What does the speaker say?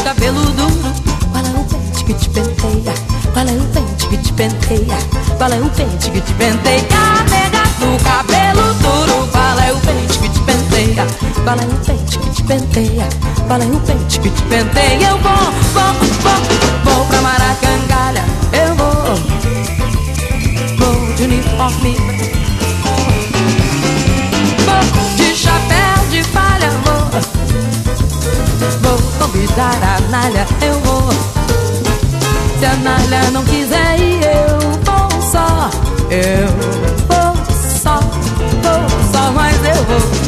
cabelo duro. Qual é o pente que te penteia? Qual é o pente que te penteia? Qual é o pente que te penteia? Nega do cabelo duro. Qual é o pente que te penteia? Qual é o pente que te penteia? Qual é o pente que te penteia? Eu vou pra Maracangalha. Eu vou de uniforme, vou de chapéu de palha. Vou convidar a Nália. Eu vou. Se a Nália não quiser ir, eu vou só. Eu vou só, mas eu vou.